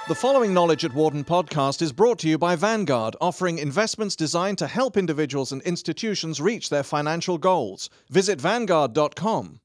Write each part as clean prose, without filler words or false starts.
The following Knowledge at Wharton podcast is brought to you by Vanguard, offering investments designed to help individuals and institutions reach their financial goals. Visit Vanguard.com.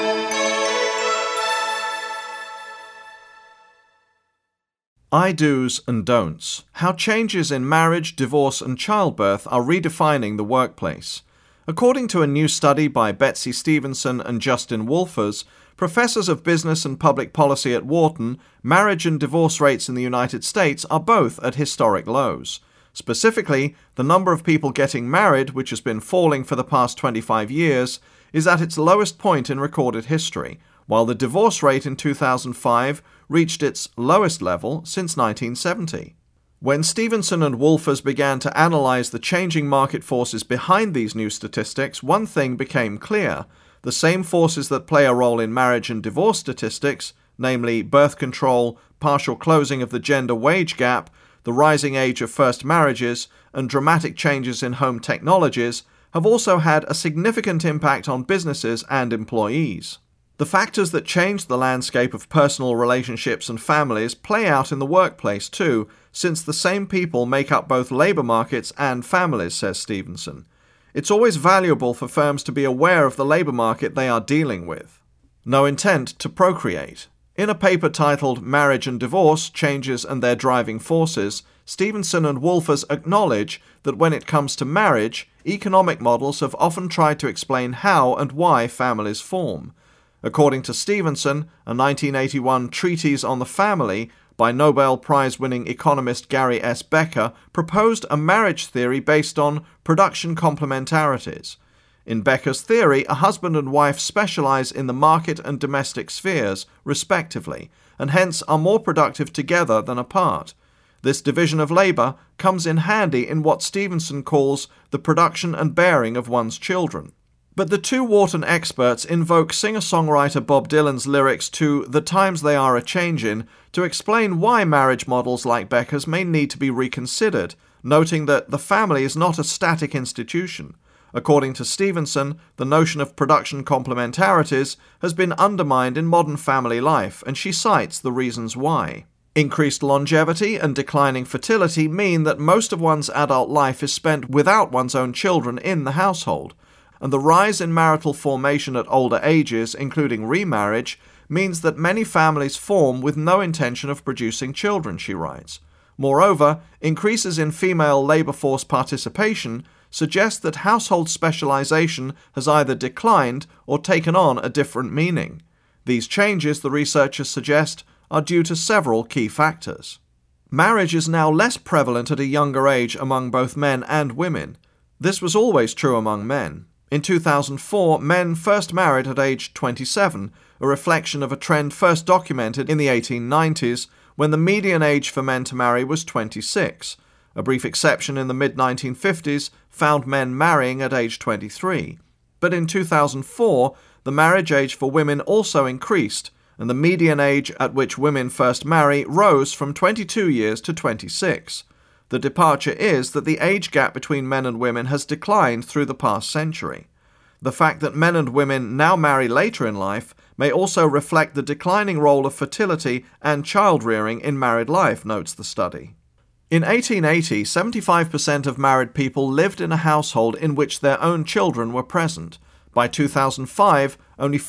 I-Dos and Don'ts. How changes in marriage, divorce and childbirth are redefining the workplace. According to a new study by Betsy Stevenson and Justin Wolfers, professors of business and public policy at Wharton, marriage and divorce rates in the United States are both at historic lows. Specifically, the number of people getting married, which has been falling for the past 25 years, is at its lowest point in recorded history, while the divorce rate in 2005 reached its lowest level since 1970. When Stevenson and Wolfers began to analyze the changing market forces behind these new statistics, one thing became clear. The same forces that play a role in marriage and divorce statistics, namely birth control, partial closing of the gender wage gap, the rising age of first marriages, and dramatic changes in home technologies, have also had a significant impact on businesses and employees. The factors that change the landscape of personal relationships and families play out in the workplace too, since the same people make up both labor markets and families, says Stevenson. It's always valuable for firms to be aware of the labor market they are dealing with. No intent to procreate. In a paper titled Marriage and Divorce, Changes and Their Driving Forces, Stevenson and Wolfers acknowledge that when it comes to marriage, economic models have often tried to explain how and why families form. According to Stevenson, a 1981 treatise on the family by Nobel Prize-winning economist Gary S. Becker proposed a marriage theory based on production complementarities. In Becker's theory, a husband and wife specialize in the market and domestic spheres, respectively, and hence are more productive together than apart. This division of labor comes in handy in what Stevenson calls the production and bearing of one's children. But the two Wharton experts invoke singer-songwriter Bob Dylan's lyrics to "The Times They Are A-Changin'" to explain why marriage models like Becker's may need to be reconsidered, noting that the family is not a static institution. According to Stevenson, the notion of production complementarities has been undermined in modern family life, and she cites the reasons why. Increased longevity and declining fertility mean that most of one's adult life is spent without one's own children in the household. And the rise in marital formation at older ages, including remarriage, means that many families form with no intention of producing children, she writes. Moreover, increases in female labor force participation suggest that household specialization has either declined or taken on a different meaning. These changes, the researchers suggest, are due to several key factors. Marriage is now less prevalent at a younger age among both men and women. This was always true among men. In 2004, men first married at age 27, a reflection of a trend first documented in the 1890s, when the median age for men to marry was 26. A brief exception in the mid-1950s found men marrying at age 23. But in 2004, the marriage age for women also increased, and the median age at which women first marry rose from 22 years to 26. The departure is that the age gap between men and women has declined through the past century. The fact that men and women now marry later in life may also reflect the declining role of fertility and child-rearing in married life, notes the study. In 1880, 75% of married people lived in a household in which their own children were present. By 2005, only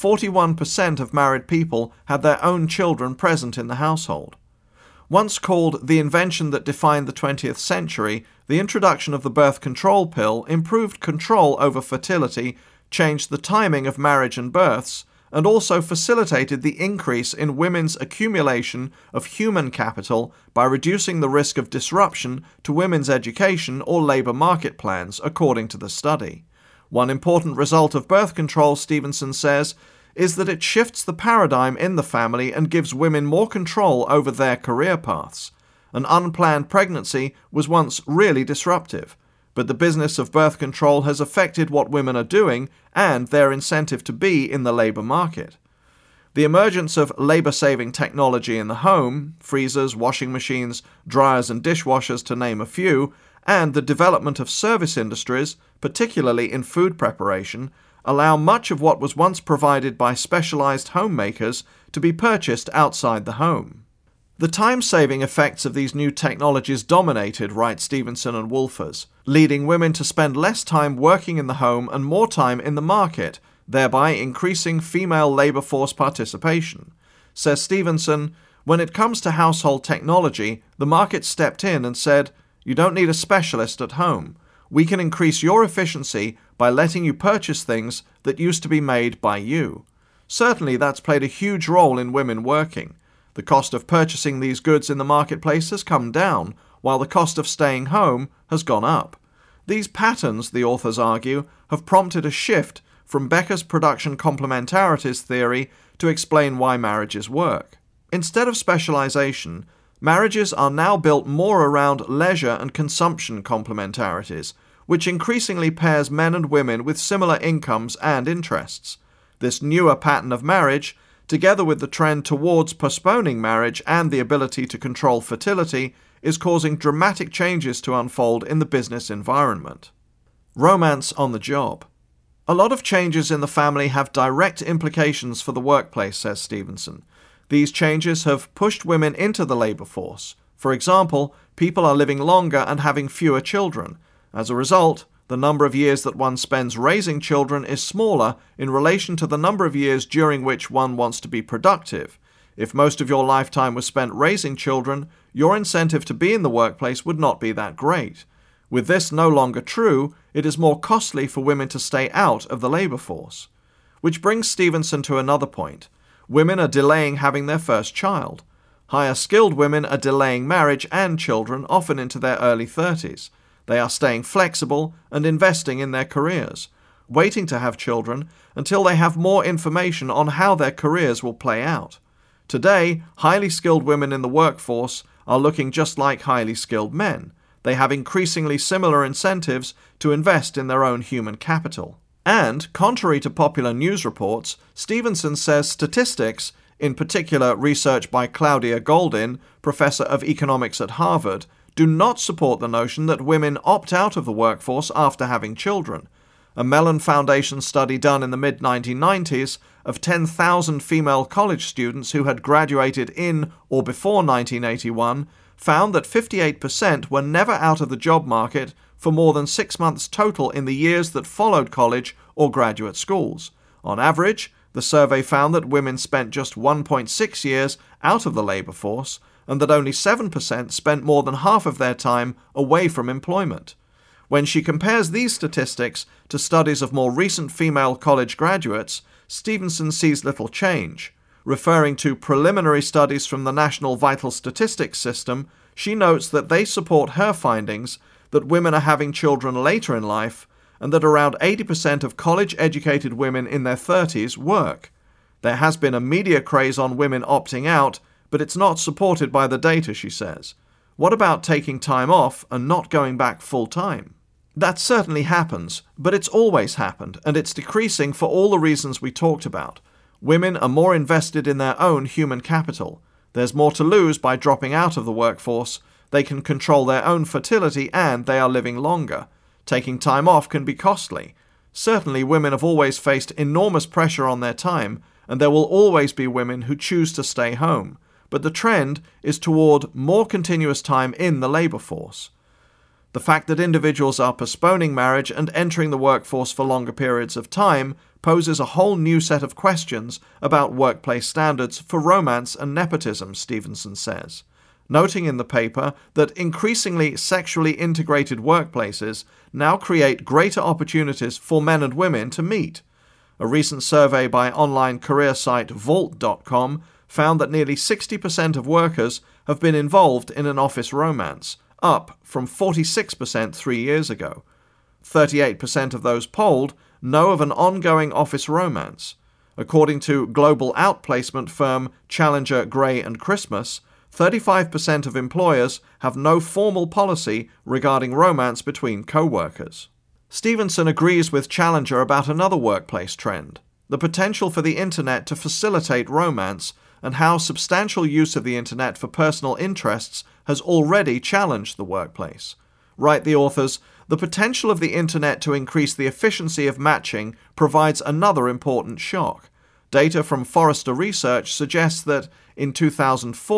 41% of married people had their own children present in the household. Once called the invention that defined the 20th century, the introduction of the birth control pill improved control over fertility, changed the timing of marriage and births, and also facilitated the increase in women's accumulation of human capital by reducing the risk of disruption to women's education or labor market plans, according to the study. One important result of birth control, Stevenson says, is that it shifts the paradigm in the family and gives women more control over their career paths. An unplanned pregnancy was once really disruptive, but the business of birth control has affected what women are doing and their incentive to be in the labor market. The emergence of labor-saving technology in the home, freezers, washing machines, dryers and dishwashers to name a few, and the development of service industries, particularly in food preparation, allow much of what was once provided by specialized homemakers to be purchased outside the home. The time-saving effects of these new technologies dominated, write Stevenson and Wolfers, leading women to spend less time working in the home and more time in the market, thereby increasing female labour force participation. Says Stevenson, when it comes to household technology, the market stepped in and said, "You don't need a specialist at home. We can increase your efficiency by letting you purchase things that used to be made by you." Certainly that's played a huge role in women working. The cost of purchasing these goods in the marketplace has come down, while the cost of staying home has gone up. These patterns, the authors argue, have prompted a shift from Becker's production complementarities theory to explain why marriages work. Instead of specialization, marriages are now built more around leisure and consumption complementarities, which increasingly pairs men and women with similar incomes and interests. This newer pattern of marriage, together with the trend towards postponing marriage and the ability to control fertility, is causing dramatic changes to unfold in the business environment. Romance on the job. A lot of changes in the family have direct implications for the workplace, says Stevenson. These changes have pushed women into the labour force. For example, people are living longer and having fewer children. As a result, the number of years that one spends raising children is smaller in relation to the number of years during which one wants to be productive. If most of your lifetime was spent raising children, your incentive to be in the workplace would not be that great. With this no longer true, it is more costly for women to stay out of the labour force. Which brings Stevenson to another point. Women are delaying having their first child. Higher skilled women are delaying marriage and children, often into their early 30s. They are staying flexible and investing in their careers, waiting to have children until they have more information on how their careers will play out. Today, highly skilled women in the workforce are looking just like highly skilled men. They have increasingly similar incentives to invest in their own human capital. And, contrary to popular news reports, Stevenson says statistics, in particular research by Claudia Goldin, professor of economics at Harvard, do not support the notion that women opt out of the workforce after having children. A Mellon Foundation study done in the mid-1990s of 10,000 female college students who had graduated in or before 1981 found that 58% were never out of the job market for more than 6 months total in the years that followed college or graduate schools. On average, the survey found that women spent just 1.6 years out of the labour force, and that only 7% spent more than half of their time away from employment. When she compares these statistics to studies of more recent female college graduates, Stevenson sees little change. Referring to preliminary studies from the National Vital Statistics System, she notes that they support her findings that women are having children later in life and that around 80% of college-educated women in their 30s work. There has been a media craze on women opting out, but it's not supported by the data, she says. What about taking time off and not going back full-time? That certainly happens, but it's always happened, and it's decreasing for all the reasons we talked about. Women are more invested in their own human capital. There's more to lose by dropping out of the workforce. They can control their own fertility and they are living longer. Taking time off can be costly. Certainly women have always faced enormous pressure on their time, and there will always be women who choose to stay home. But the trend is toward more continuous time in the labour force. The fact that individuals are postponing marriage and entering the workforce for longer periods of time poses a whole new set of questions about workplace standards for romance and nepotism, Stevenson says, noting in the paper that increasingly sexually integrated workplaces now create greater opportunities for men and women to meet. A recent survey by online career site Vault.com found that nearly 60% of workers have been involved in an office romance, up from 46% 3 years ago. 38% of those polled know of an ongoing office romance. According to global outplacement firm Challenger, Gray & Christmas, 35% of employers have no formal policy regarding romance between co-workers. Stevenson agrees with Challenger about another workplace trend, the potential for the Internet to facilitate romance and how substantial use of the Internet for personal interests has already challenged the workplace. Write the authors, the potential of the Internet to increase the efficiency of matching provides another important shock. Data from Forrester Research suggests that, in 2004,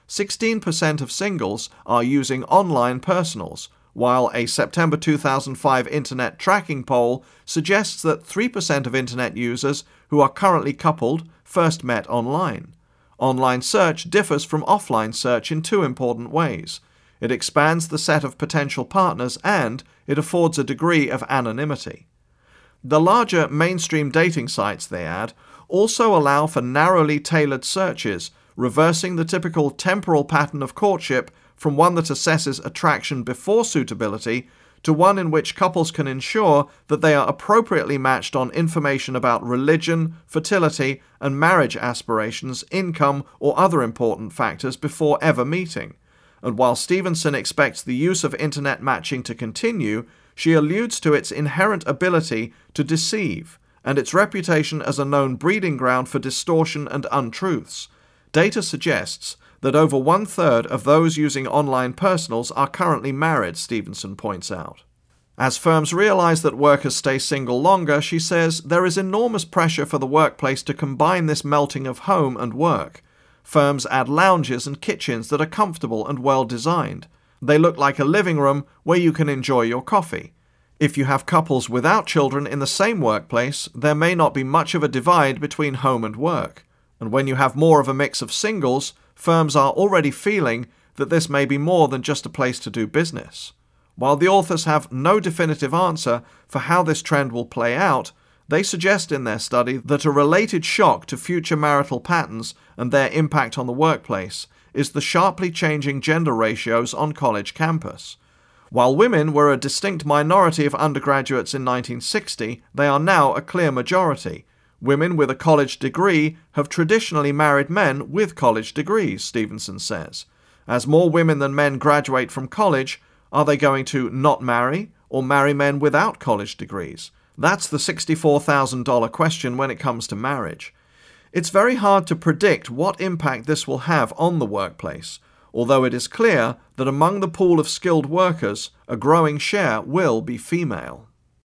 16% of singles are using online personals, while a September 2005 Internet tracking poll suggests that 3% of Internet users who are currently coupled first met online. Online search differs from offline search in two important ways. It expands the set of potential partners and it affords a degree of anonymity. The larger mainstream dating sites, they add, also allow for narrowly tailored searches, reversing the typical temporal pattern of courtship from one that assesses attraction before suitability to one in which couples can ensure that they are appropriately matched on information about religion, fertility, and marriage aspirations, income, or other important factors before ever meeting. And while Stevenson expects the use of internet matching to continue, she alludes to its inherent ability to deceive and its reputation as a known breeding ground for distortion and untruths. Data suggests that over 1/3 of those using online personals are currently married, Stevenson points out. As firms realize that workers stay single longer, she says, there is enormous pressure for the workplace to combine this melting of home and work. Firms add lounges and kitchens that are comfortable and well designed. They look like a living room where you can enjoy your coffee. If you have couples without children in the same workplace, there may not be much of a divide between home and work. And when you have more of a mix of singles, firms are already feeling that this may be more than just a place to do business. While the authors have no definitive answer for how this trend will play out, they suggest in their study that a related shock to future marital patterns and their impact on the workplace is the sharply changing gender ratios on college campus. While women were a distinct minority of undergraduates in 1960, they are now a clear majority. Women with a college degree have traditionally married men with college degrees, Stevenson says. As more women than men graduate from college, are they going to not marry or marry men without college degrees? That's the $64,000 question when it comes to marriage. It's very hard to predict what impact this will have on the workplace, although it is clear that among the pool of skilled workers, a growing share will be female.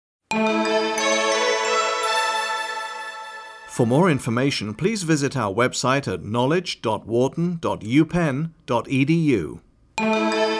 For more information, please visit our website at knowledge.wharton.upenn.edu.